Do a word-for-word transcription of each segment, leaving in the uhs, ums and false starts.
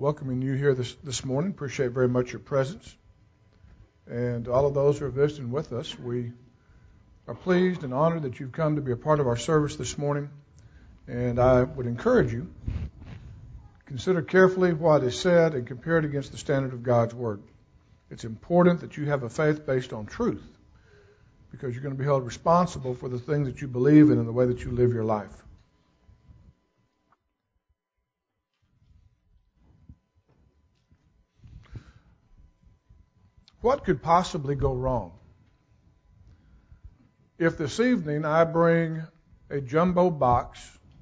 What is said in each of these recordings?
welcoming you here this, this morning. Appreciate very much your presence. And all of those who are visiting with us, we are pleased and honored that you've come to be a part of our service this morning. And I would encourage you, consider carefully what is said and compare it against the standard of God's Word. It's important that you have a faith based on truth, because you're going to be held responsible for the things that you believe in and the way that you live your life. What could possibly go wrong if this evening I bring a jumbo box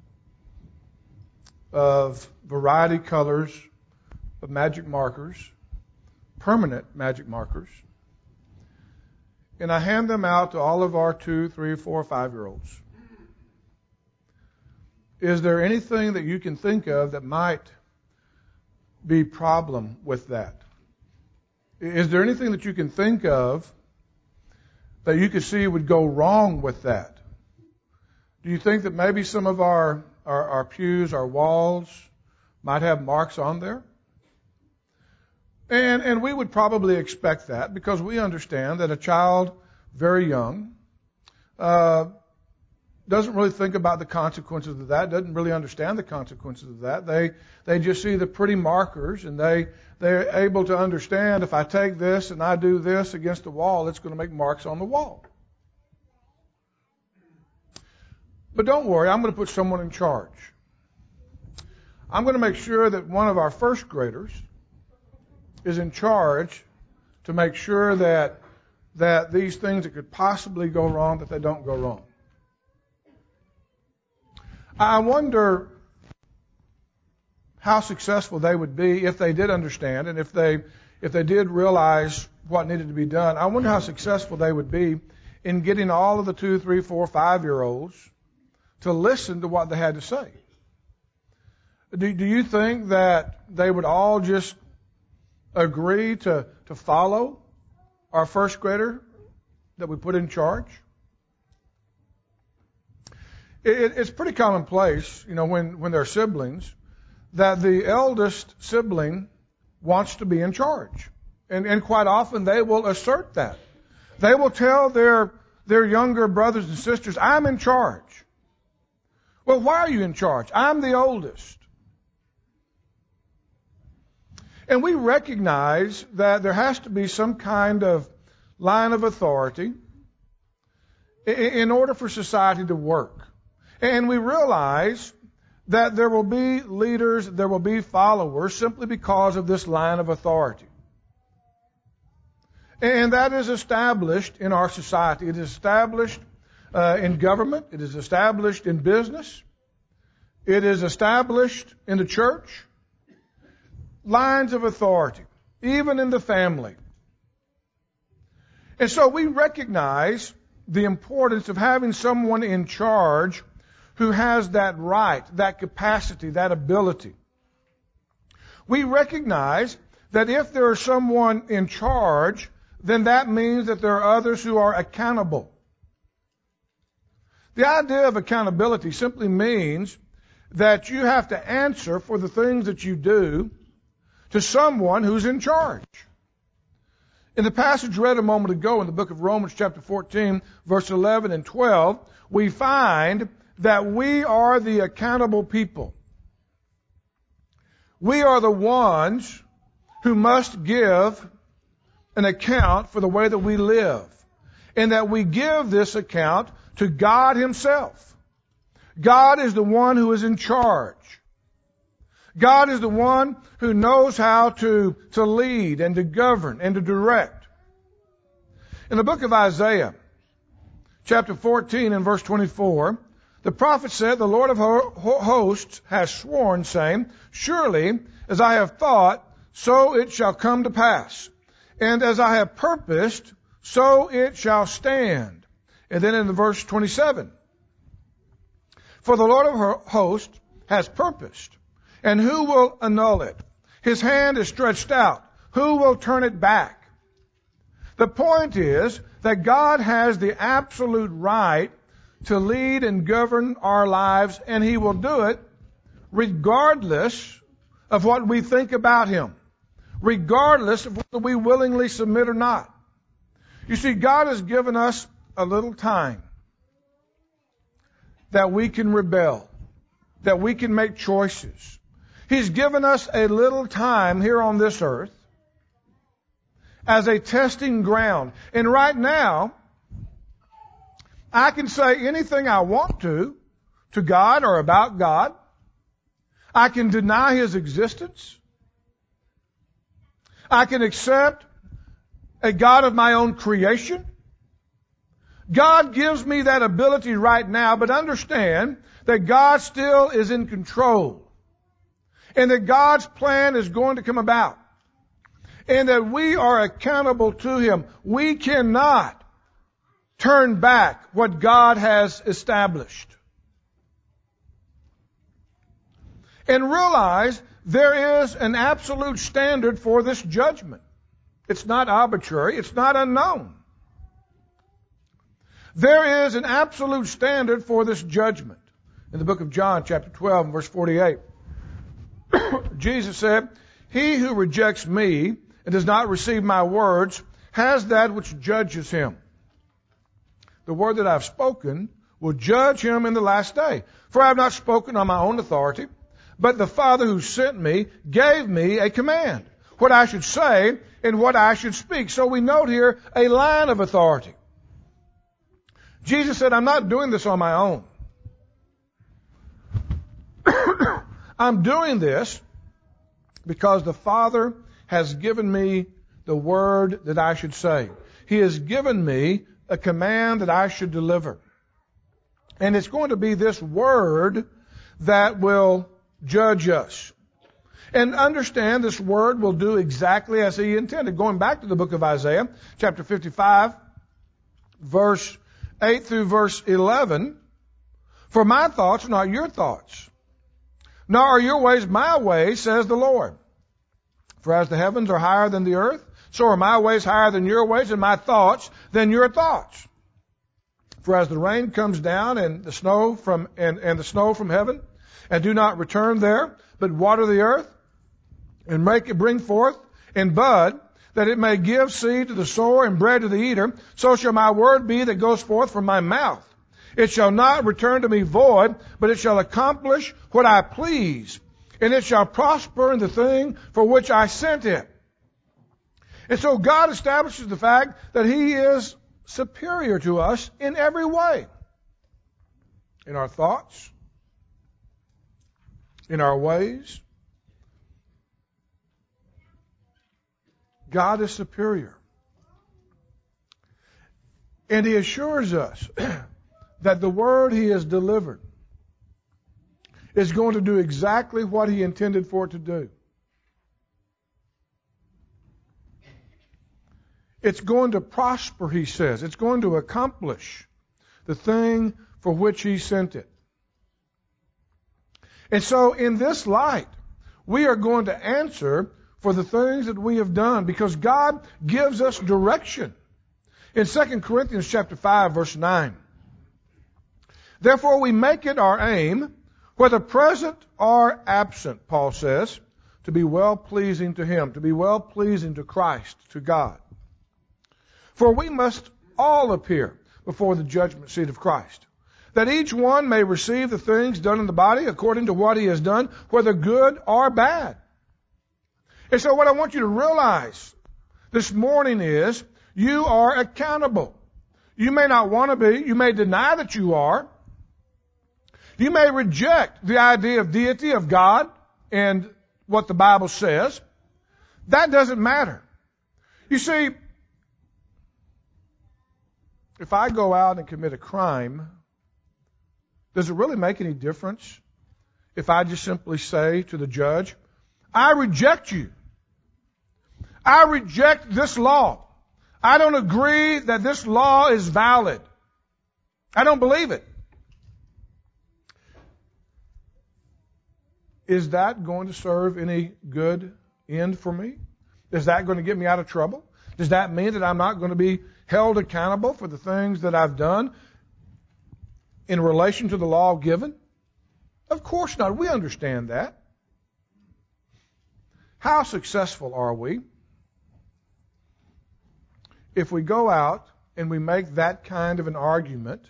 of variety colors of magic markers, permanent magic markers, and I hand them out to all of our two, three, four, five-year-olds? Is there anything that you can think of that might be a problem with that? Is there anything that you can think of that you could see would go wrong with that? Do you think that maybe some of our, our, our pews, our walls, might have marks on there? And, and we would probably expect that, because we understand that a child very young uh, doesn't really think about the consequences of that, doesn't really understand the consequences of that. They they just see the pretty markers, and they, they're able to understand, if I take this and I do this against the wall, it's going to make marks on the wall. But don't worry, I'm going to put someone in charge. I'm going to make sure that one of our first graders is in charge to make sure that that these things that could possibly go wrong, that they don't go wrong. I wonder how successful they would be if they did understand, and if they if they did realize what needed to be done. I wonder how successful they would be in getting all of the two, three, four, five-year-olds to listen to what they had to say. Do, do you think that they would all just agree to, to follow our first grader that we put in charge? It, it's pretty commonplace, you know, when, when they're siblings, that the eldest sibling wants to be in charge. And, and quite often they will assert that. They will tell their, their younger brothers and sisters, I'm in charge. Well, why are you in charge? I'm the oldest. And we recognize that there has to be some kind of line of authority in order for society to work. And we realize that there will be leaders, there will be followers, simply because of this line of authority. And that is established in our society. It is established uh, in government. It is established in business. It is established in the church. Lines of authority, even in the family. And so we recognize the importance of having someone in charge who has that right, that capacity, that ability. We recognize that if there is someone in charge, then that means that there are others who are accountable. The idea of accountability simply means that you have to answer for the things that you do to someone who's in charge. In the passage read a moment ago in the book of Romans chapter fourteen, verse eleven and twelve, we find that we are the accountable people. We are the ones who must give an account for the way that we live, and that we give this account to God Himself. God is the one who is in charge. God is the one who knows how to, to lead and to govern and to direct. In the book of Isaiah, chapter fourteen and verse twenty-four, the prophet said, the Lord of hosts has sworn, saying, surely as I have thought, so it shall come to pass. And as I have purposed, so it shall stand. And then in the verse twenty-seven, for the Lord of hosts has purposed, and who will annul it? His hand is stretched out. Who will turn it back? The point is that God has the absolute right to lead and govern our lives, and He will do it regardless of what we think about Him, regardless of whether we willingly submit or not. You see, God has given us a little time that we can rebel, that we can make choices. He's given us a little time here on this earth as a testing ground. And right now, I can say anything I want to, to God or about God. I can deny His existence. I can accept a God of my own creation. God gives me that ability right now, but understand that God still is in control. And that God's plan is going to come about. And that we are accountable to Him. We cannot turn back what God has established. And realize there is an absolute standard for this judgment. It's not arbitrary. It's not unknown. There is an absolute standard for this judgment. In the book of John, chapter twelve, verse forty-eight, Jesus said, "He who rejects me and does not receive my words has that which judges him. The word that I've spoken will judge him in the last day. For I have not spoken on my own authority, but the Father who sent me gave me a command, what I should say and what I should speak." So we note here a line of authority. Jesus said, "I'm not doing this on my own. I'm doing this because the Father has given me the word that I should say. He has given me a command that I should deliver. And it's going to be this word that will judge us. And understand this word will do exactly as He intended." Going back to the book of Isaiah, chapter fifty-five, verse eight through verse eleven, "For my thoughts are not your thoughts, nor are your ways my ways, says the Lord. For as the heavens are higher than the earth, so are my ways higher than your ways, and my thoughts than your thoughts. For as the rain comes down and the snow from and, and the snow from heaven, and do not return there, but water the earth, and make it bring forth and bud, that it may give seed to the sower and bread to the eater, so shall my word be that goes forth from my mouth. It shall not return to me void, but it shall accomplish what I please, and it shall prosper in the thing for which I sent it." And so God establishes the fact that He is superior to us in every way. In our thoughts, in our ways. God is superior. And He assures us that the word He has delivered is going to do exactly what He intended for it to do. It's going to prosper, He says. It's going to accomplish the thing for which He sent it. And so in this light, we are going to answer for the things that we have done, because God gives us direction. In Second Corinthians chapter five, verse nine, "Therefore we make it our aim, whether present or absent," Paul says, "to be well-pleasing to Him," to be well-pleasing to Christ, to God. "For we must all appear before the judgment seat of Christ, that each one may receive the things done in the body according to what he has done, whether good or bad." And so what I want you to realize this morning is you are accountable. You may not want to be. You may deny that you are. You may reject the idea of deity of God and what the Bible says. That doesn't matter. You see, if I go out and commit a crime, does it really make any difference if I just simply say to the judge, "I reject you. I reject this law. I don't agree that this law is valid. I don't believe it." Is that going to serve any good end for me? Is that going to get me out of trouble? Does that mean that I'm not going to be held accountable for the things that I've done in relation to the law given? Of course not. We understand that. How successful are we if we go out and we make that kind of an argument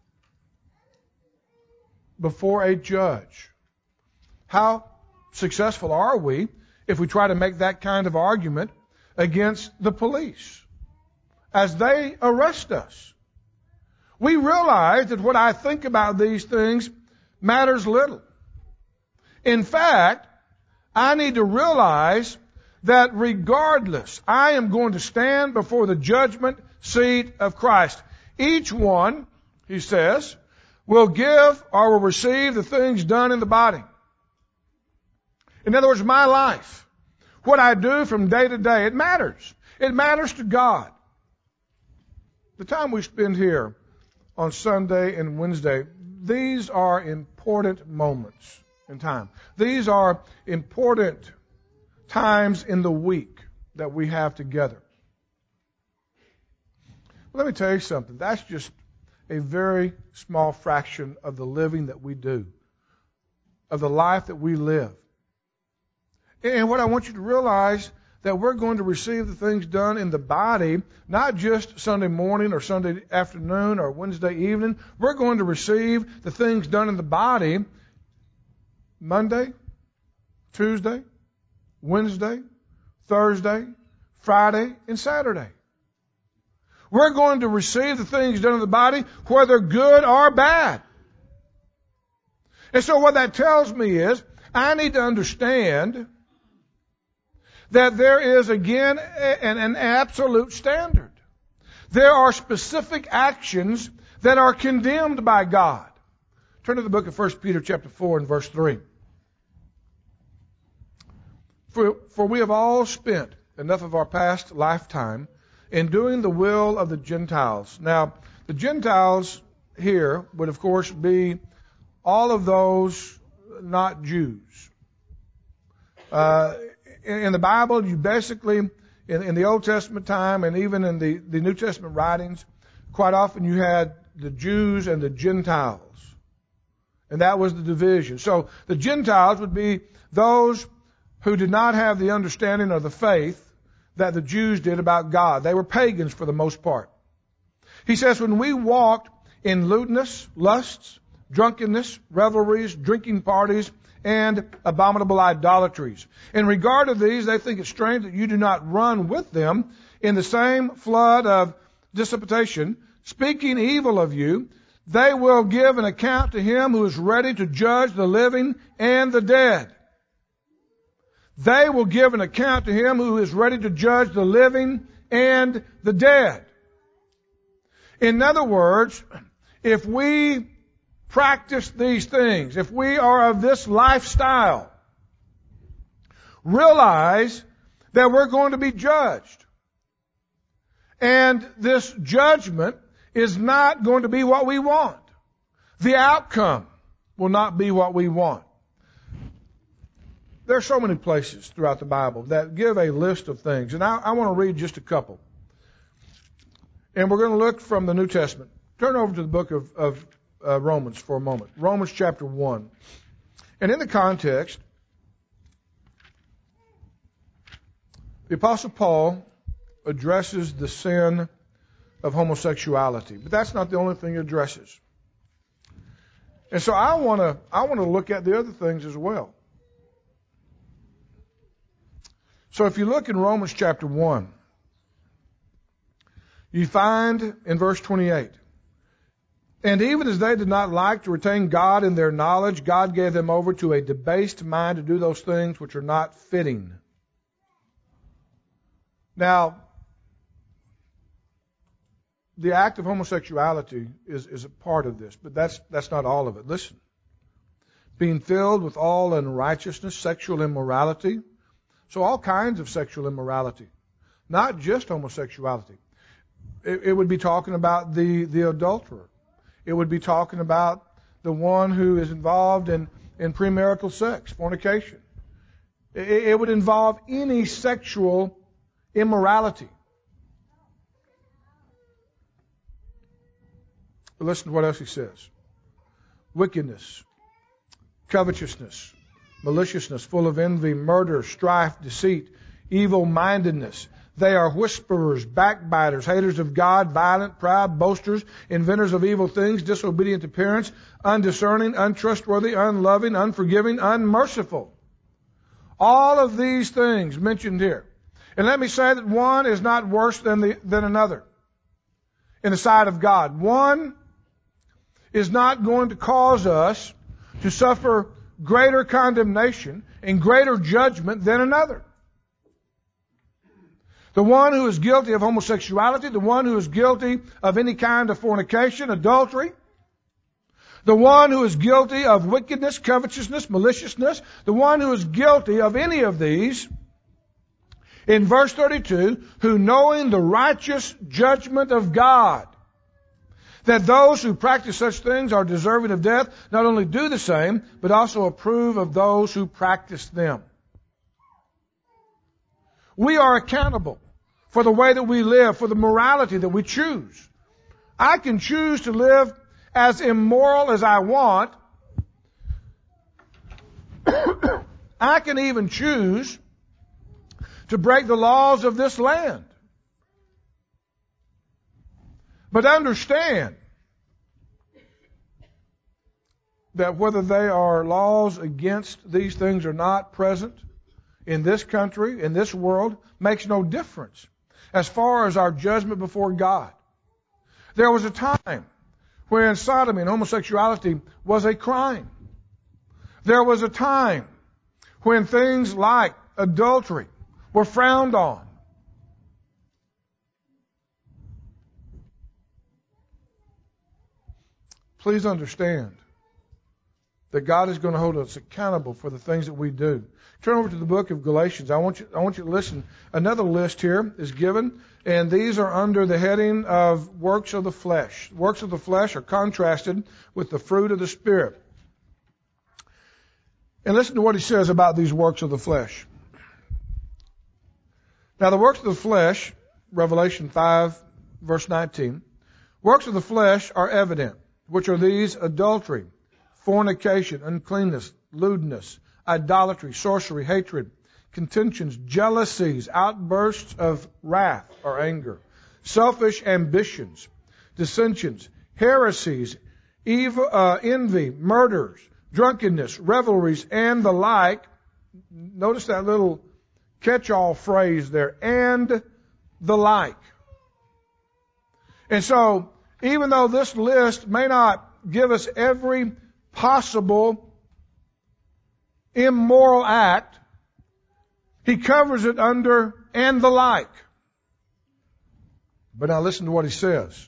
before a judge? How successful are we if we try to make that kind of argument against the police as they arrest us? We realize that what I think about these things matters little. In fact, I need to realize that regardless, I am going to stand before the judgment seat of Christ. Each one, he says, will give or will receive the things done in the body. In other words, my life, what I do from day to day, it matters. It matters to God. The time we spend here on Sunday and Wednesday, these are important moments in time. These are important times in the week that we have together. Let me tell you something. That's just a very small fraction of the living that we do, of the life that we live. And what I want you to realize, that we're going to receive the things done in the body, not just Sunday morning or Sunday afternoon or Wednesday evening. We're going to receive the things done in the body Monday, Tuesday, Wednesday, Thursday, Friday, and Saturday. We're going to receive the things done in the body, whether good or bad. And so what that tells me is, I need to understand that there is, again, an, an absolute standard. There are specific actions that are condemned by God. Turn to the book of First Peter chapter four and verse three. For, for we have all spent enough of our past lifetime in doing the will of the Gentiles. Now, the Gentiles here would, of course, be all of those not Jews. Uh, in, in the Bible, you basically, in, in the Old Testament time and even in the, the New Testament writings, quite often you had the Jews and the Gentiles. And that was the division. So the Gentiles would be those who did not have the understanding or the faith that the Jews did about God. They were pagans for the most part. He says, when we walked in lewdness, lusts, drunkenness, revelries, drinking parties, and abominable idolatries. In regard to these, they think it strange that you do not run with them in the same flood of dissipation, speaking evil of you. They will give an account to him who is ready to judge the living and the dead. They will give an account to him who is ready to judge the living and the dead. In other words, if we practice these things, if we are of this lifestyle, realize that we're going to be judged. And this judgment is not going to be what we want. The outcome will not be what we want. There are so many places throughout the Bible that give a list of things, and I, I want to read just a couple. And we're going to look from the New Testament. Turn over to the book of, of uh, Romans for a moment. Romans chapter one. And in the context, the Apostle Paul addresses the sin of homosexuality. But that's not the only thing he addresses. And so I want to I want to look at the other things as well. So if you look in Romans chapter one, you find in verse twenty-eight, and even as they did not like to retain God in their knowledge, God gave them over to a debased mind to do those things which are not fitting. Now, the act of homosexuality is, is a part of this, but that's that's not all of it. Listen. Being filled with all unrighteousness, sexual immorality. So all kinds of sexual immorality. Not just homosexuality. It, it would be talking about the, the adulterer. It would be talking about the one who is involved in, in premarital sex, fornication. It, it would involve any sexual immorality. But listen to what else he says. Wickedness, covetousness, maliciousness, full of envy, murder, strife, deceit, evil-mindedness. They are whisperers, backbiters, haters of God, violent, proud, boasters, inventors of evil things, disobedient to parents, undiscerning, untrustworthy, unloving, unforgiving, unmerciful. All of these things mentioned here. And let me say that one is not worse than the, than another in the sight of God. One is not going to cause us to suffer greater condemnation and greater judgment than another. The one who is guilty of homosexuality, the one who is guilty of any kind of fornication, adultery, the one who is guilty of wickedness, covetousness, maliciousness, the one who is guilty of any of these, in verse thirty-two, who knowing the righteous judgment of God, that those who practice such things are deserving of death, not only do the same, but also approve of those who practice them. We are accountable for the way that we live, for the morality that we choose. I can choose to live as immoral as I want. I can even choose to break the laws of this land. But understand that whether they are laws against these things or not present in this country, in this world, makes no difference as far as our judgment before God. There was a time when sodomy and homosexuality was a crime. There was a time when things like adultery were frowned on. Please understand that God is going to hold us accountable for the things that we do. Turn over to the book of Galatians. I want you, I want you to listen. Another list here is given, and these are under the heading of works of the flesh. Works of the flesh are contrasted with the fruit of the Spirit. And listen to what he says about these works of the flesh. Now, the works of the flesh, Revelation five, verse nineteen, works of the flesh are evident, which are these: adultery, fornication, uncleanness, lewdness, idolatry, sorcery, hatred, contentions, jealousies, outbursts of wrath or anger, selfish ambitions, dissensions, heresies, evil, uh, envy, murders, drunkenness, revelries, and the like. Notice that little catch-all phrase there, and the like. And so, even though this list may not give us every possible immoral act, he covers it under and the like. But now listen to what he says.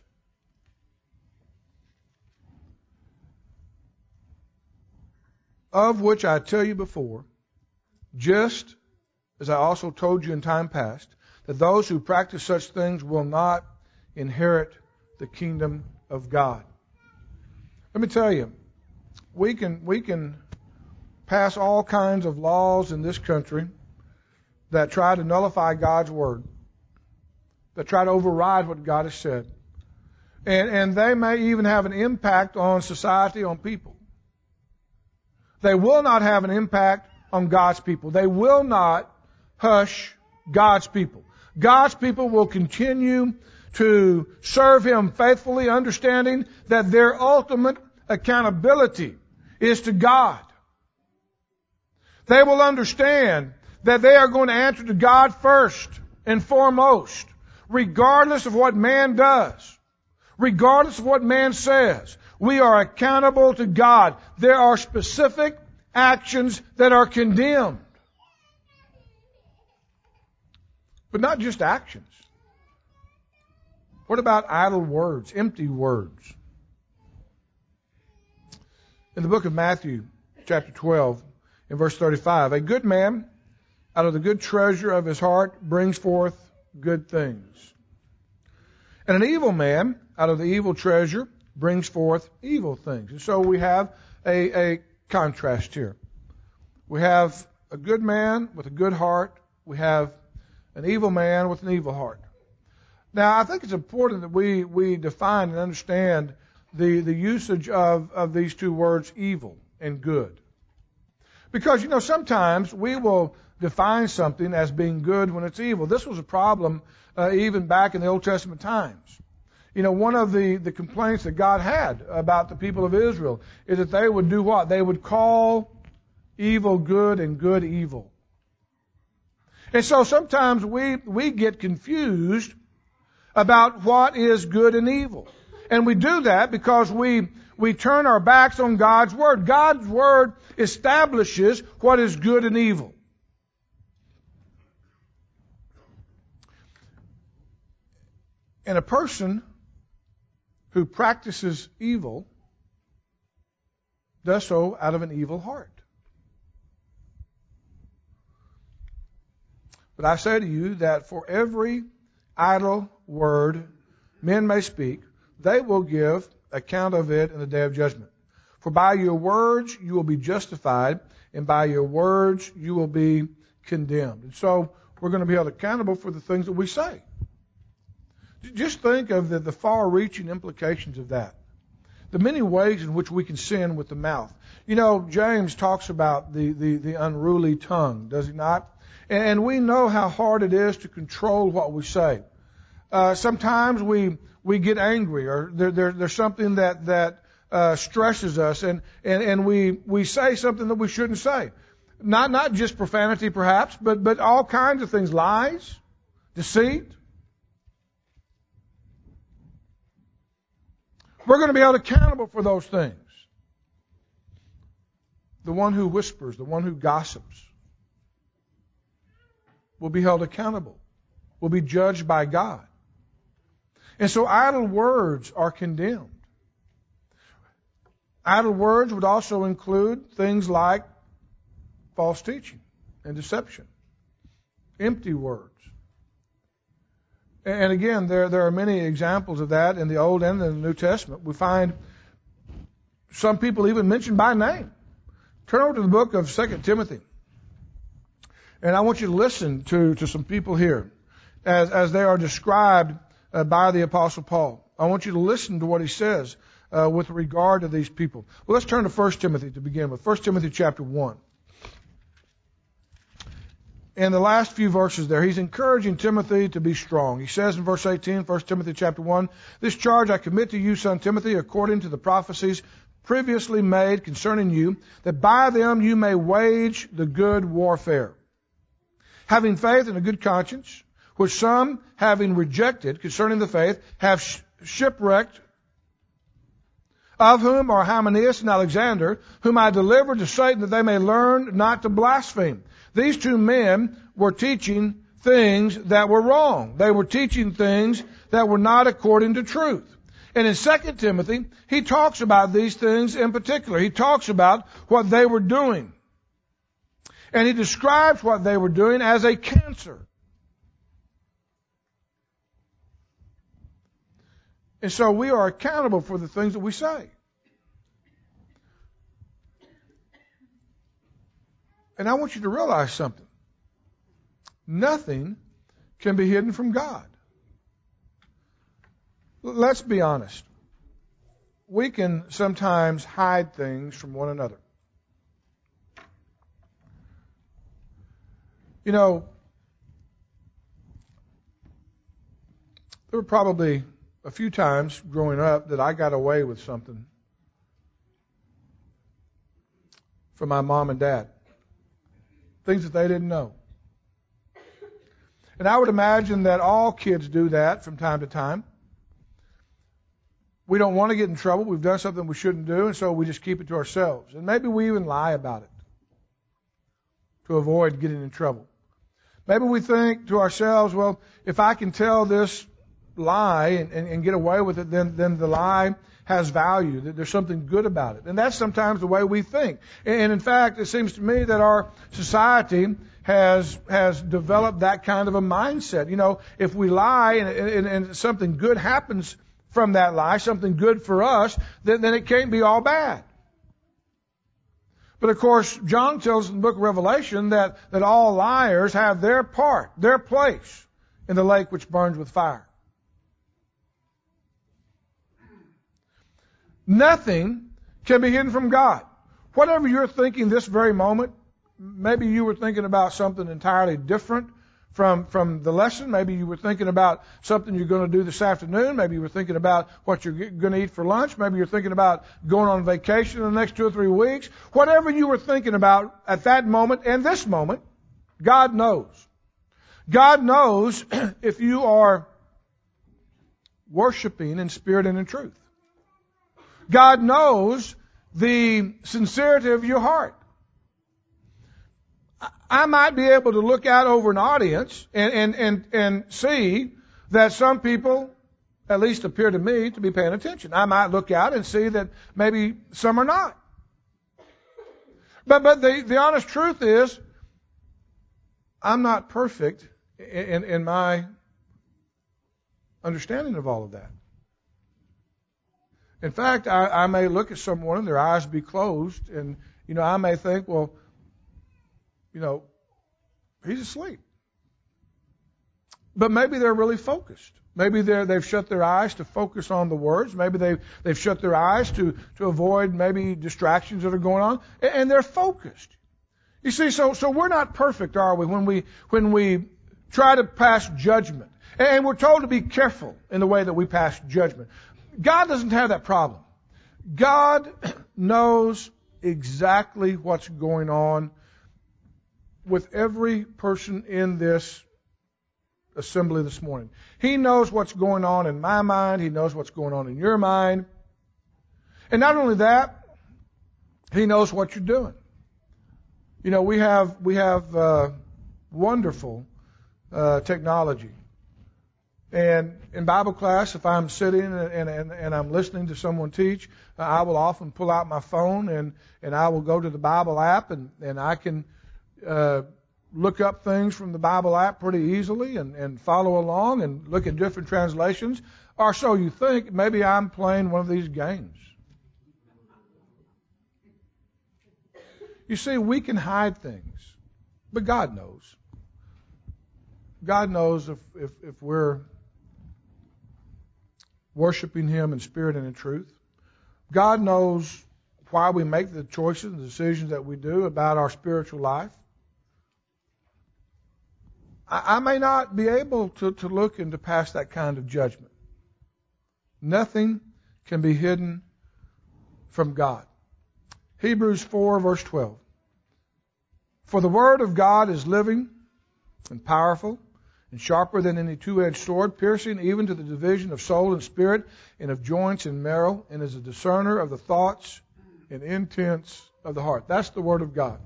Of which I tell you before, just as I also told you in time past, that those who practice such things will not inherit the kingdom of God. Let me tell you, we can we can pass all kinds of laws in this country that try to nullify God's word, that try to override what God has said. And, and they may even have an impact on society, on people. They will not have an impact on God's people. They will not hush God's people. God's people will continue to serve Him faithfully, understanding that their ultimate accountability is to God. They will understand that they are going to answer to God first and foremost, regardless of what man does, regardless of what man says. We are accountable to God. There are specific actions that are condemned. But not just actions. What about idle words, empty words? In the book of Matthew, chapter twelve, in verse thirty-five, a good man out of the good treasure of his heart brings forth good things. And an evil man out of the evil treasure brings forth evil things. And so we have a, a contrast here. We have a good man with a good heart. We have an evil man with an evil heart. Now, I think it's important that we, we define and understand the, the usage of, of these two words, evil and good. Because, you know, sometimes we will define something as being good when it's evil. This was a problem uh, even back in the Old Testament times. You know, one of the, the complaints that God had about the people of Israel is that they would do what? They would call evil good and good evil. And so sometimes we, we get confused about what is good and evil. And we do that because we, we turn our backs on God's Word. God's Word establishes what is good and evil. And a person who practices evil does so out of an evil heart. But I say to you that for every idle word men may speak, they will give account of it in the day of judgment. For by your words you will be justified, and by your words you will be condemned. And so we're going to be held accountable for the things that we say. Just think of the, the far-reaching implications of that. The many ways in which we can sin with the mouth. You know, James talks about the, the, the unruly tongue, does he not? And we know how hard it is to control what we say. Uh, sometimes we we get angry, or there, there, there's something that that uh, stresses us, and, and, and we we say something that we shouldn't say. Not not just profanity, perhaps, but but all kinds of things: lies, deceit. We're going to be held accountable for those things. The one who whispers, the one who gossips, will be held accountable, will be judged by God. And so idle words are condemned. Idle words would also include things like false teaching and deception, empty words. And again, there, there are many examples of that in the Old and in the New Testament. We find some people even mentioned by name. Turn over to the book of Second Timothy. And I want you to listen to, to some people here as, as they are described uh, by the Apostle Paul. I want you to listen to what he says uh, with regard to these people. Well, let's turn to First Timothy to begin with. First Timothy chapter one. In the last few verses there, he's encouraging Timothy to be strong. He says in verse eighteen, First Timothy chapter one, "This charge I commit to you, son Timothy, according to the prophecies previously made concerning you, that by them you may wage the good warfare, having faith and a good conscience, which some, having rejected concerning the faith, have sh- shipwrecked, of whom are Hymenaeus and Alexander, whom I delivered to Satan, that they may learn not to blaspheme." These two men were teaching things that were wrong. They were teaching things that were not according to truth. And in Second Timothy, he talks about these things in particular. He talks about what they were doing. And he describes what they were doing as a cancer. And so we are accountable for the things that we say. And I want you to realize something. Nothing can be hidden from God. Let's be honest. We can sometimes hide things from one another. You know, there were probably a few times growing up that I got away with something from my mom and dad. Things that they didn't know. And I would imagine that all kids do that from time to time. We don't want to get in trouble. We've done something we shouldn't do, and so we just keep it to ourselves. And maybe we even lie about it to avoid getting in trouble. Maybe we think to ourselves, well, if I can tell this lie and, and, and get away with it, then, then the lie has value, that there's something good about it. And that's sometimes the way we think. And in fact, it seems to me that our society has has developed that kind of a mindset. You know, if we lie and, and, and something good happens from that lie, something good for us, then, then it can't be all bad. But of course, John tells us in the book of Revelation that, that all liars have their part, their place in the lake which burns with fire. Nothing can be hidden from God. Whatever you're thinking this very moment, maybe you were thinking about something entirely different from from the lesson. Maybe you were thinking about something you're going to do this afternoon. Maybe you were thinking about what you're going to eat for lunch. Maybe you're thinking about going on vacation in the next two or three weeks. Whatever you were thinking about at that moment and this moment, God knows. God knows if you are worshiping in spirit and in truth. God knows the sincerity of your heart. I might be able to look out over an audience and, and, and, and see that some people at least appear to me to be paying attention. I might look out and see that maybe some are not. But, but the, the honest truth is, I'm not perfect in, in my understanding of all of that. In fact, I, I may look at someone and their eyes be closed, and, you know, I may think, well, you know, he's asleep. But maybe they're really focused. Maybe they're, they've shut their eyes to focus on the words. Maybe they've, they've shut their eyes to, to avoid maybe distractions that are going on. And, and they're focused. You see, so, so we're not perfect, are we, when we, when we try to pass judgment. And we're told to be careful in the way that we pass judgment. God doesn't have that problem. God knows exactly what's going on with every person in this assembly this morning. He knows what's going on in my mind. He knows what's going on in your mind. And not only that, He knows what you're doing. You know, we have we have uh, wonderful uh, technology. And in Bible class, if I'm sitting and, and, and I'm listening to someone teach, uh, I will often pull out my phone and, and I will go to the Bible app and, and I can uh, look up things from the Bible app pretty easily and, and follow along and look at different translations. Or so you think. Maybe I'm playing one of these games. You see, we can hide things, but God knows. God knows if, if, if we're worshiping Him in spirit and in truth. God knows why we make the choices and decisions that we do about our spiritual life. I, I may not be able to, to look and to pass that kind of judgment. Nothing can be hidden from God. Hebrews four, verse twelve. For the Word of God is living and powerful, and sharper than any two-edged sword, piercing even to the division of soul and spirit, and of joints and marrow, and is a discerner of the thoughts and intents of the heart. That's the Word of God.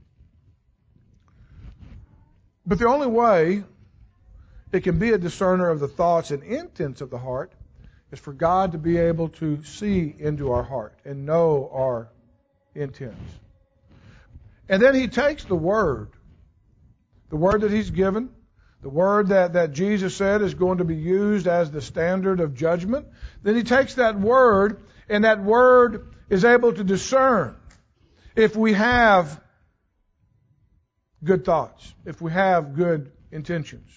But the only way it can be a discerner of the thoughts and intents of the heart is for God to be able to see into our heart and know our intents. And then He takes the Word, the Word that He's given, the word that, that Jesus said is going to be used as the standard of judgment. Then He takes that word, and that word is able to discern if we have good thoughts, if we have good intentions.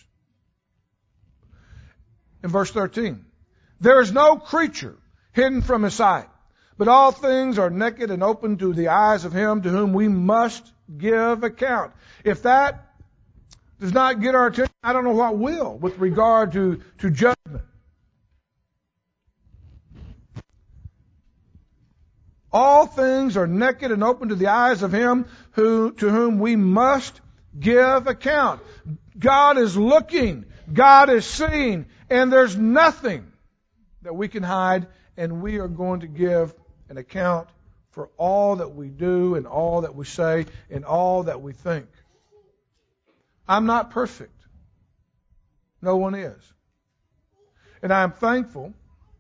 In verse thirteen, there is no creature hidden from His sight, but all things are naked and open to the eyes of Him to whom we must give account. If that does not get our attention, I don't know what will with regard to, to judgment. All things are naked and open to the eyes of Him who, to whom we must give account. God is looking. God is seeing. And there's nothing that we can hide. And we are going to give an account for all that we do and all that we say and all that we think. I'm not perfect. No one is. And I'm thankful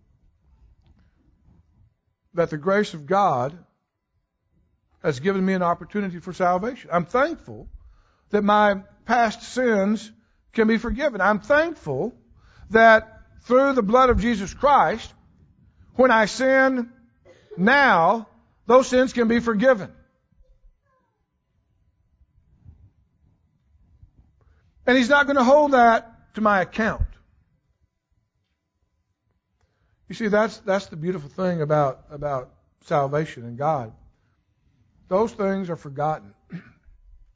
that the grace of God has given me an opportunity for salvation. I'm thankful that my past sins can be forgiven. I'm thankful that through the blood of Jesus Christ, when I sin now, those sins can be forgiven. And He's not going to hold that to my account. You see, that's that's the beautiful thing about, about salvation and God. Those things are forgotten.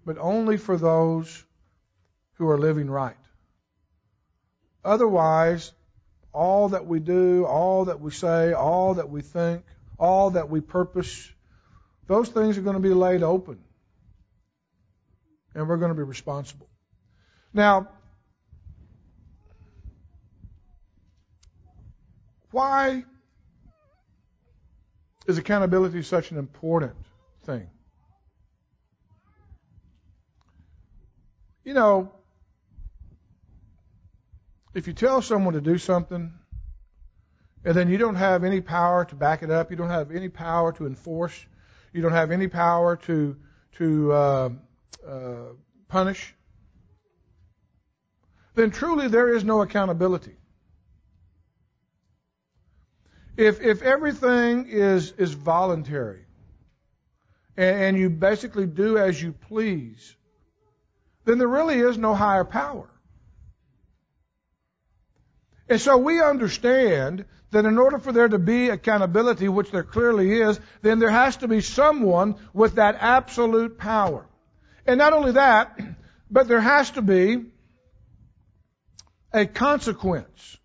but only for those who are living right. Otherwise, all that we do, all that we say, all that we think, all that we purpose, those things are going to be laid open. And we're going to be responsible. Now, why is accountability such an important thing? You know, if you tell someone to do something and then you don't have any power to back it up, you don't have any power to enforce, you don't have any power to to uh, uh, punish, then truly there is no accountability. If if everything is is voluntary and, and you basically do as you please, then there really is no higher power. And so we understand that in order for there to be accountability, which there clearly is, then there has to be someone with that absolute power. And not only that, but there has to be a consequence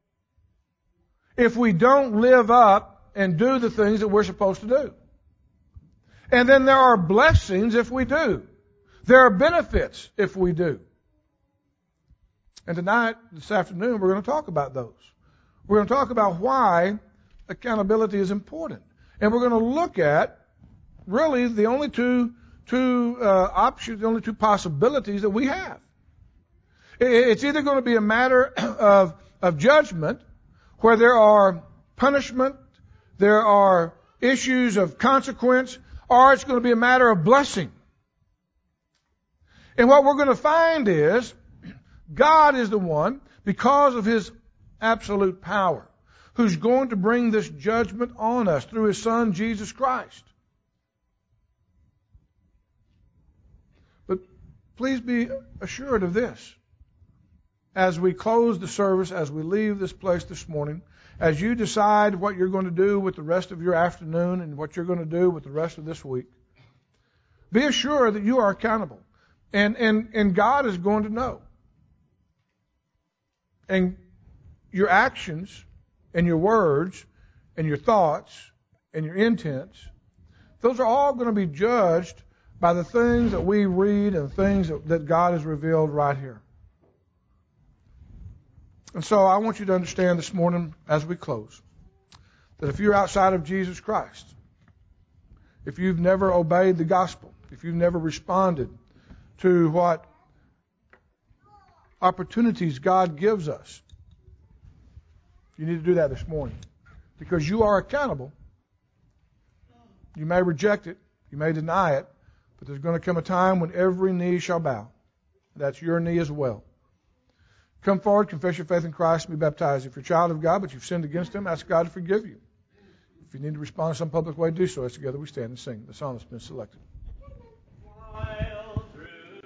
if we don't live up and do the things that we're supposed to do. And then there are blessings if we do. There are benefits if we do. And tonight, this afternoon, we're going to talk about those. We're going to talk about why accountability is important. And we're going to look at really the only two, two uh, options, the only two possibilities that we have. It's either going to be a matter of, of judgment, where there are punishment, there are issues of consequence, or it's going to be a matter of blessing. And what we're going to find is God is the one, because of His absolute power, who's going to bring this judgment on us through His Son, Jesus Christ. But please be assured of this. As we close the service, as we leave this place this morning, as you decide what you're going to do with the rest of your afternoon and what you're going to do with the rest of this week, be assured that you are accountable. And, and, and God is going to know. And your actions and your words and your thoughts and your intents, those are all going to be judged by the things that we read and the things that, that God has revealed right here. And so I want you to understand this morning as we close that if you're outside of Jesus Christ, if you've never obeyed the gospel, if you've never responded to what opportunities God gives us, you need to do that this morning. Because you are accountable. You may reject it. You may deny it. But there's going to come a time when every knee shall bow. That's your knee as well. Come forward, confess your faith in Christ, and be baptized. If you're a child of God, but you've sinned against Him, ask God to forgive you. If you need to respond in some public way, do so. As together we stand and sing. The song has been selected.